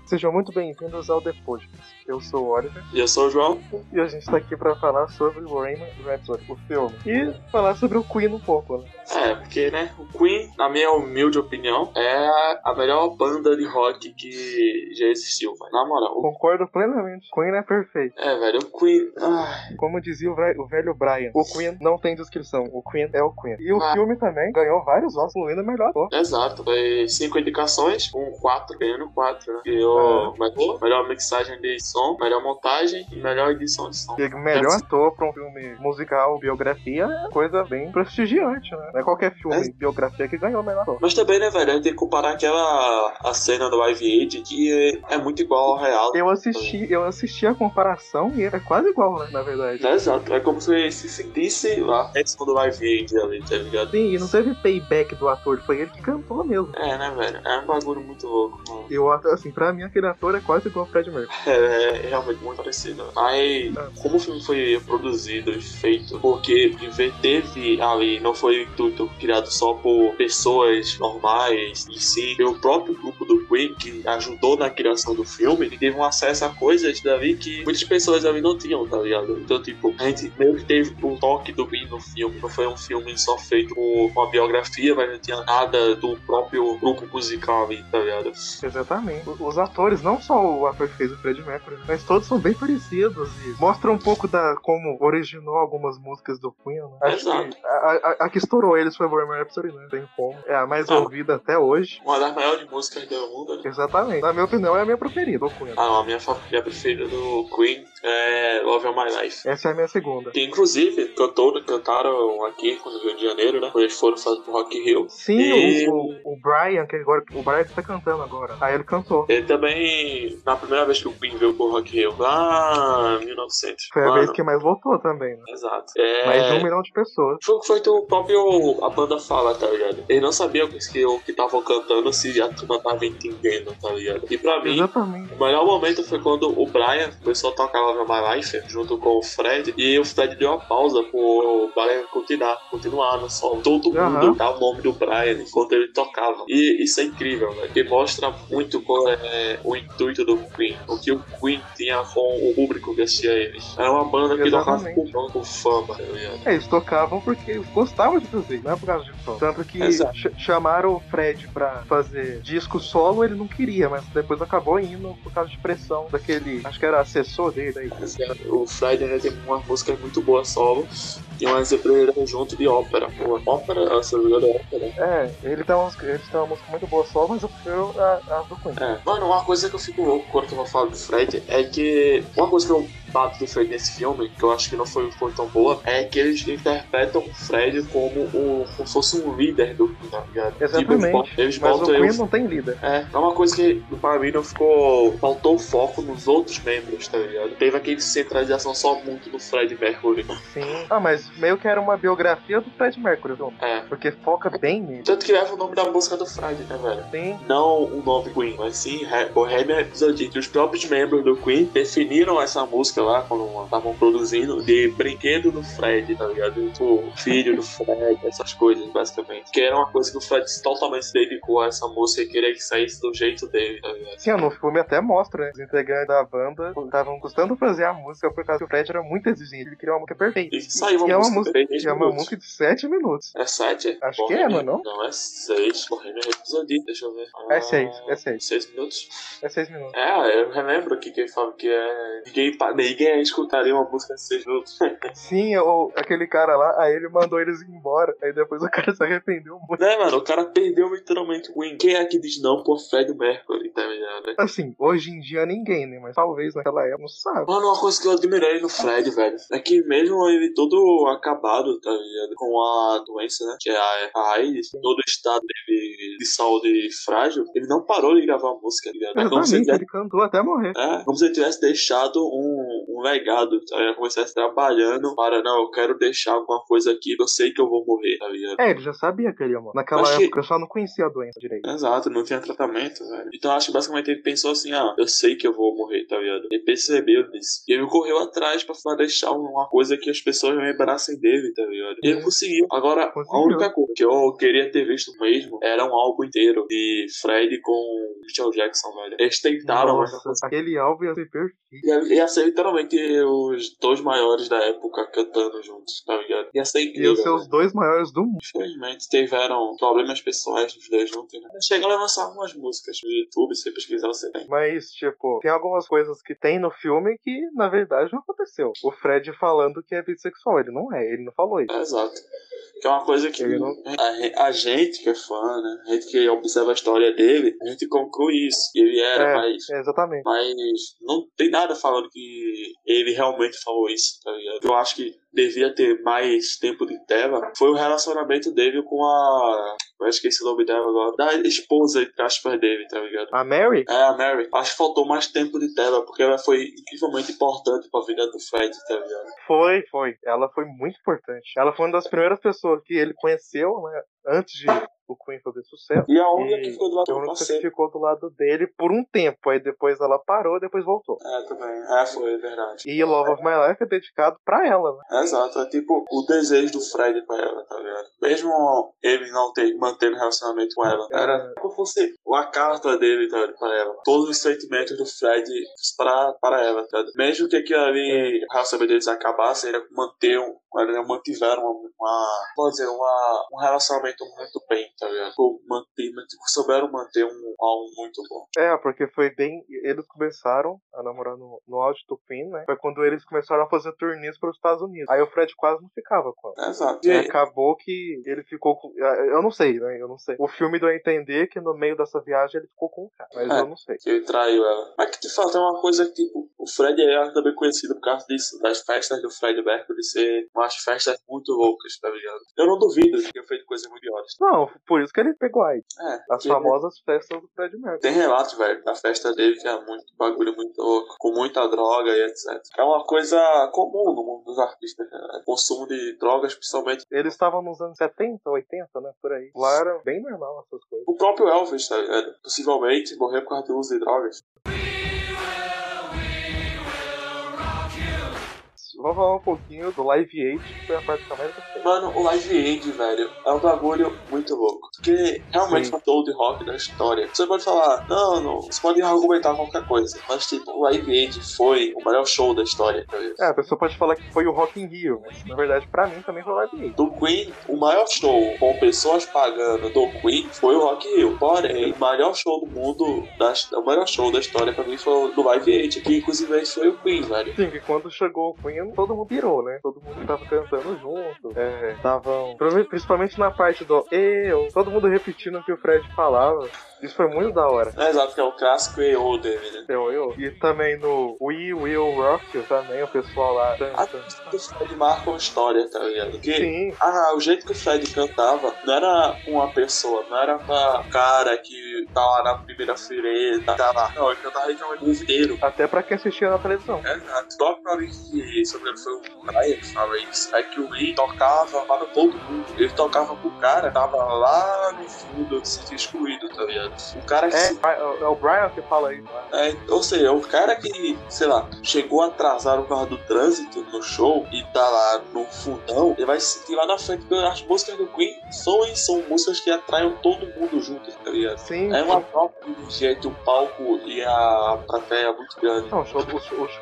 Sejam muito bem-vindos ao The Podcast. Eu sou o Oliver. E eu sou o João. E a gente tá aqui pra falar sobre o Bohemian Rhapsody, o filme. E falar sobre o Queen um pouco, né? Porque, né, o Queen, na minha humilde opinião, é a melhor banda de rock que já existiu, velho. Na moral. Concordo plenamente. Queen é perfeito. Velho, o Queen... Como dizia o velho Brian, o Queen não tem descrição. O Queen é o Queen. E o Ah. filme também ganhou vários Oscars, incluindo o melhor ator. Exato. Foi 5 indicações, com 4, ganhando 4, né? Ganhou melhor mixagem de som, melhor montagem e melhor edição de som. E melhor ator pra um filme musical, biografia, é coisa bem prestigiante, né? Não é qualquer filme biografia que ganhou o melhor ator. Mas também, né, velho, a gente tem que comparar a cena do Live Aid, que é muito igual ao real. Eu assisti a comparação e é quase igual, né, na verdade. Exato, é como se sentisse lá, antes do Live Aid ali, tá ligado? Sim, e não teve payback do ator, foi ele que cantou mesmo. Né, velho, é um bagulho muito louco, mano. Eu, assim, pra mim aquele ator é quase igual ao Fred Mercury. É realmente muito parecido. Aí, como o filme foi produzido e feito, porque teve ali, não foi intuito criado só por pessoas normais em si, o próprio grupo do Queen que ajudou na criação do filme, e teve um acesso a coisas dali que muitas pessoas ali não tinham, tá ligado? Então, tipo, a gente meio que teve um toque do Queen no filme. Não foi um filme só feito com uma biografia, mas não tinha nada do próprio grupo musical ali, tá ligado? Exatamente. Os atores, não só o ator que fez o Fred Mercury, mas todos são bem parecidos e mostram um pouco da como originou algumas músicas do Queen, né? Acho Exato. que a que estourou eles foi Bohemian Rhapsody, né? Tem como. É a mais ouvida até hoje. Uma das maiores músicas do mundo, né? Exatamente. Na minha opinião, é a minha preferida, o Queen. A minha família preferida do Queen é Love of My Life. Essa é a minha segunda. Que, inclusive, cantaram aqui no Rio de Janeiro, né? Quando eles foram fazer pro Rock in Rio. Sim, e... o Brian, o Brian que tá cantando agora. Aí ele cantou. Ele também, na primeira vez que o Queen veio pro Rock in Rio, lá em 1900. Foi a vez que mais votou também, né? Exato. Mais de 1 milhão de pessoas. Foi o próprio a banda fala, tá ligado? Ele não sabia o que estavam cantando, se a turma tava entendendo, tá ligado? E pra mim, exatamente, o melhor momento foi quando o Brian começou a tocar Love of My Life junto com o Fred, e o Fred deu uma pausa pro Brian continuar no solo. Todo mundo dá o nome do Brian enquanto ele tocava. E isso é incrível, velho. Que mostra muito qual é o intuito do Queen. O que o Queen tinha com o público que assistia eles. Era uma banda que tocava com fama, tá ligado? Eles tocavam porque eles gostavam de fazer, não é por causa de som. Tanto que chamaram o Fred pra fazer disco solo, ele não queria, mas depois acabou indo por causa de pressão daquele, acho que era assessor dele aí. O Fred, né, tem uma música muito boa solo e uma junto de ópera. Pô, ópera, essa é ópera. Ele tem uma música muito boa solo, mas eu prefiro a do Queen. Mano, uma coisa que eu fico louco quando eu vou falar do Fred é que uma coisa que eu bato do Fred nesse filme, que eu acho que não foi tão boa, é que eles interpretam o Fred como se fosse um líder do Queen, tá ligado? Exatamente, tipo, eles mas o botam Queen não tem líder. É uma coisa que para mim não faltou foco nos outros membros, tá ligado? Teve aquele centralização só muito no Fred Mercury. Sim. Mas meio que era uma biografia do Fred Mercury, viu? Porque foca bem nele. Tanto que leva o nome da música do Fred, né, velho? Sim. Não o nome Queen, mas sim Bohemian Rhapsody. Os próprios membros do Queen definiram essa música lá, quando estavam produzindo, de brinquedo do Fred, tá ligado? Tipo, filho do Fred, essas coisas, basicamente. Que era uma coisa que o Fred totalmente se dedicou a essa música e queria que saísse do jeito dele, tá ligado? Sim, no filme até mostra, né? Os integrantes da banda estavam custando fazer a música por causa que o Fred era muito exigente. Ele queria uma música perfeita. E saiu uma música perfeita. É uma música de 7 minutos. É 7? Acho que é, não? Não, é 6. Bohemian Rhapsody, deixa eu ver. É 6. 6 minutos? É 6 minutos. Eu relembro aqui que ele fala que ninguém escutaria uma música de 6 minutos. Sim, aquele cara lá, aí ele mandou eles embora. Aí depois o cara se arrependeu muito. Né, mano? O cara perdeu literalmente o Queen. Quem é que diz não por Fred Mercury, tá ligado? Assim, hoje em dia ninguém, né? Mas talvez naquela época, não sabe. Mano, uma coisa que eu admirei no Fred, velho, é que mesmo ele todo acabado, tá ligado? Com a doença, né? Que é a AIDS, todo o estado dele de saúde frágil, ele não parou de gravar música, tá ligado? Exatamente, ele cantou até morrer. Como se ele tivesse deixado um um legado, tá ligado? Começasse trabalhando para, não, eu quero deixar alguma coisa aqui, eu sei que eu vou morrer, tá ligado? Ele já sabia que ele ia morrer. Naquela Acho época que... eu só não conhecia a doença direito. Exato, não tinha tratamento, velho. Então acho que basicamente ele pensou assim, eu sei que eu vou morrer, tá ligado? Ele percebeu disso. E ele correu atrás pra deixar uma coisa que as pessoas lembrassem dele, tá ligado? E ele conseguiu. Agora, a única coisa que eu queria ter visto mesmo era um álbum inteiro de Fred com Michael Jackson, velho. Eles tentaram, Nossa, aquele álbum ia ser perfeito. Ia ser literalmente os dois maiores da época cantando juntos, tá ligado? Ia ser incrível. Iam ser os dois maiores do mundo. Infelizmente tiveram problemas pessoais dos dois juntos, né? Chegaram a lançar algumas músicas no YouTube, se pesquisar você tem. Mas, tipo, tem algumas coisas que tem no filme que, na verdade, não aconteceu. O Fred falando que é bissexual, ele não é, ele não falou isso. Exato. Que é uma coisa que não... a gente que é fã, né? A gente que observa a história dele, a gente conclui isso. Que ele era, exatamente. Mas não tem nada falando que ele realmente falou isso, tá ligado? Eu acho que devia ter mais tempo de tela. Foi o relacionamento dele com a... Eu esqueci o nome dela agora. Da esposa, entre aspas, dele, tá ligado? A Mary? É, a Mary. Acho que faltou mais tempo de tela, porque ela foi incrivelmente importante pra vida do Fred, tá ligado? Foi. Ela foi muito importante. Ela foi uma das primeiras pessoas que ele conheceu, né? Antes de o Queen fazer sucesso. E a única que ficou do lado dele. A única que ficou do lado dele por um tempo. Aí depois ela parou, depois voltou. Também. Foi verdade. E Love of My Life é dedicado pra ela, né? Exato. É tipo o desejo do Fred pra ela, tá ligado? Mesmo ele não mantendo relacionamento com ela. Era como fosse a carta dele, tá ligado? Pra ela. Todos os sentimentos do Fred para ela, tá ligado? Mesmo que aquilo ali, o relacionamento deles acabasse, eles mantiveram um relacionamento muito bem, tá ligado? Souberam manter algo muito bom. Porque foi bem... Eles começaram a namorar no auge do Queen, né? Foi quando eles começaram a fazer turnês para os Estados Unidos. Aí o Fred quase não ficava com ela. Exato. E acabou que ele ficou com... Eu não sei, né? Eu não sei. O filme deu a entender que no meio dessa viagem ele ficou com o cara. Mas eu não sei. Que ele traiu ela. Mas que te fala, tem uma coisa que, tipo, o Fred é também conhecido por causa disso, das festas do Fred Mercury ser umas festas muito loucas, tá ligado? Eu não duvido que tenha feito coisas muito idiotas. Não, por isso que ele pegou aí. As famosas festas do Fred Mercury. Tem relatos, velho, da festa dele que é muito bagulho muito louco, com muita droga e etc. É uma coisa comum no mundo dos artistas, né? Consumo de drogas, principalmente. Eles estavam nos anos 70, 80, né? Por aí. Lá era bem normal essas coisas. O próprio Elvis, tá ligado? Possivelmente morreu por causa do uso de drogas. Vamos falar um pouquinho do Live Aid, que foi a parte que eu mais gostei. Mano, o Live Aid, velho, é um bagulho muito louco. Porque realmente é um show de rock da história. Você pode falar, não, você pode argumentar qualquer coisa. Mas, tipo, o Live Aid foi o melhor show da história, tá ligado? A pessoa pode falar que foi o Rock in Rio, mas na verdade, pra mim, também foi o Live Aid. Do Queen, o maior show com pessoas pagando do Queen foi o Rock in Rio. Porém, o maior show do mundo, o melhor show da história pra mim foi o do Live Aid, que inclusive foi o Queen, velho. Sim, que quando chegou o Queen, todo mundo pirou, né? Todo mundo tava cantando junto. Estavam... Principalmente na parte do todo mundo repetindo o que o Fred falava. Isso foi muito da hora. Exato, que é o clássico EO dele, né? E também no We Will Rock You, também o pessoal lá... O Fred marca uma história, tá ligado? Porque, sim. O jeito que o Fred cantava não era uma pessoa, não era pra cara que tá lá na primeira fileira, tá lá. Não, ele cantava literalmente o inteiro. Até pra quem assistia na televisão. Exato. Só pra mim que, sobre foi o Brian que fala isso, é que o Lee tocava para todo mundo. Ele tocava pro cara, tava lá no fundo, se sentia excluído, tá ligado? O cara que é o Brian que fala isso, né? Ou seja, o cara que, sei lá, chegou atrasado por causa do trânsito no show e tá lá no fundão, ele vai se sentir lá na frente, porque as músicas do Queen são músicas que atraem todo mundo junto, tá ligado? Sim. É uma troca de energia entre o palco e a plateia muito grande. Não, o show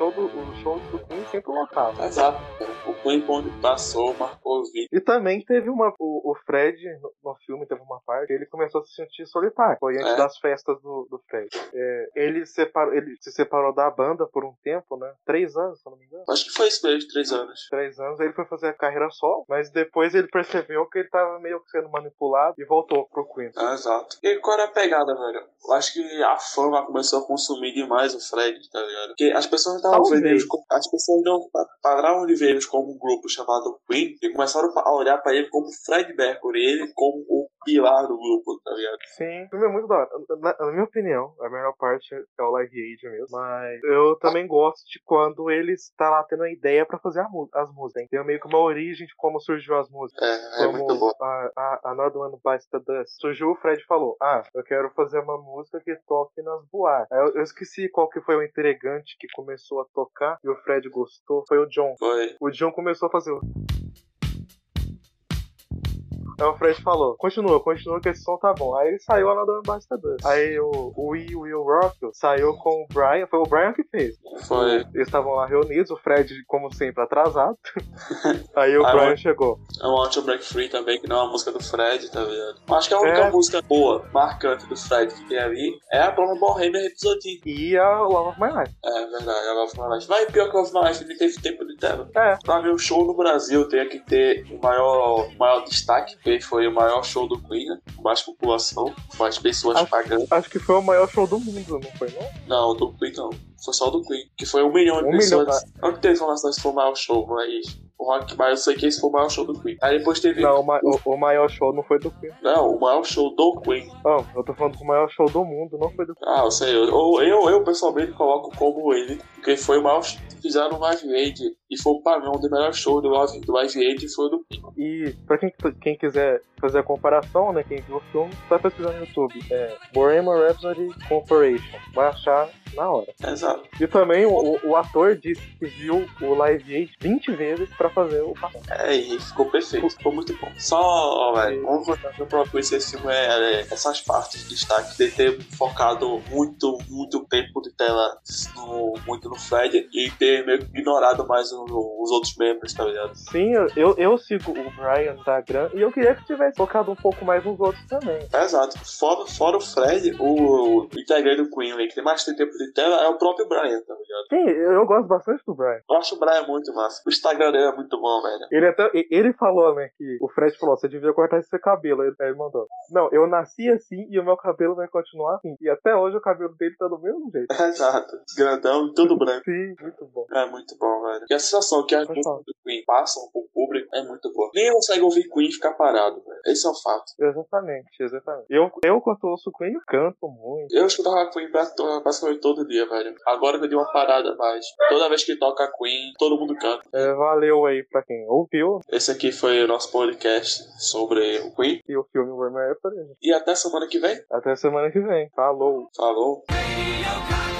do Queen sempre lotava. Exato. O Queen, quando passou, marcou o vídeo. E também teve o Fred, no filme, teve uma parte, ele começou a se sentir solitário. Foi antes das festas do Fred. Ele se separou da banda por um tempo, né? 3 anos, se eu não me engano. Acho que foi isso mesmo, 3 anos. 3 anos, ele foi fazer a carreira solo, mas depois ele percebeu que ele tava meio que sendo manipulado e voltou pro Queen. Exato. E qual era a pegada, velho? Eu acho que a fama começou a consumir demais o Fred, tá ligado? Porque as pessoas não estavam vendo eles como... As pessoas não pararam de ver eles como um grupo chamado Queen e começaram a olhar pra ele como Fred Mercury, ele como o pilar do grupo, tá ligado? Sim, o filme é muito da hora. Na minha opinião, a melhor parte é o Live Aid mesmo. Mas eu também gosto de quando ele está lá tendo a ideia pra fazer as músicas. Tem meio que uma origem de como surgiu as músicas. É muito bom. A Another One Bites the Dust. Surgiu, o Fred falou: eu quero fazer uma música que toque nas boates. Aí eu esqueci qual que foi o entregante que começou a tocar e o Fred gostou. Foi o John. O John começou a fazer o... Aí o Fred falou, continua que esse som tá bom. Aí ele saiu lá do Ambassador. Aí o Will Rockwell saiu com o Brian, foi o Brian que fez. Foi. Eles estavam lá reunidos, o Fred, como sempre, atrasado. Aí o Brian chegou. I Want to Break Free também, que não é uma música do Fred, tá vendo? Acho que a única música boa, marcante do Fred que tem ali é a própria Bohemian Rhapsody. E a Love of My Life. É verdade, a Love of My Life. Mas pior que a Love of My Life, ele teve tempo de tela. Pra ver um show no Brasil, tem que ter o maior destaque. Ele foi o maior show do Queen, né? Com mais população, mais pessoas pagando. Acho que foi o maior show do mundo, não foi, não? Não, do Queen não. Foi só do Queen. Que foi 1 milhão de pessoas. Não teve informação se foi o maior show, mas... O Rock, mas eu sei que esse foi o maior show do Queen. Aí depois teve... Não, o maior show não foi do Queen. Não, o maior show do Queen. Não, eu tô falando que o maior show do mundo não foi do Queen. Eu sei. Eu pessoalmente coloco como ele, porque foi o maior show que fizeram no Live Aid. E foi o padrão do melhor show do Live Aid foi o do Queen. E pra quem quiser fazer a comparação, né, quem viu o filme, tá pesquisando no YouTube. Bohemian Rhapsody Corporation. Vai achar na hora. Exato. E também o ator disse que viu o Live Aid 20 vezes pra fazer o papel. E ficou perfeito, ficou muito bom. Só, velho, vamos voltar pra conhecer esse filme, essas partes de destaque, de ter focado muito tempo de tela muito no Fred e ter meio que ignorado mais os outros membros, tá ligado? Sim, eu sigo o Brian no Instagram e eu queria que tivesse focado um pouco mais nos outros também. Exato. Fora o Fred, o integrante do Queen, que tem mais tempo de tela, é o próprio Brian, tá ligado? Sim, eu gosto bastante do Brian. Eu acho o Brian muito massa. O Instagram dele é muito bom, velho. Ele falou, né, que o Fred falou, você devia cortar esse seu cabelo. Aí ele mandou, não, eu nasci assim e o meu cabelo vai continuar assim. E até hoje o cabelo dele tá do mesmo jeito. Exato. Grandão e tudo branco. Sim, muito bom. É muito bom, velho. E a sensação que as músicas do Queen passam pro público é muito boa. Ninguém consegue ouvir Queen e ficar parado, velho. Esse é um fato. Exatamente. Eu quando ouço Queen, eu canto muito. Eu escutava Queen basicamente todo dia, velho. Agora que eu dei uma parada mais. Toda vez que toca Queen, todo mundo canta. Valeu aí pra quem ouviu. Esse aqui foi o nosso podcast sobre o Queen. E o filme Bohemian Rhapsody. E até semana que vem. Até semana que vem. Falou. Falou.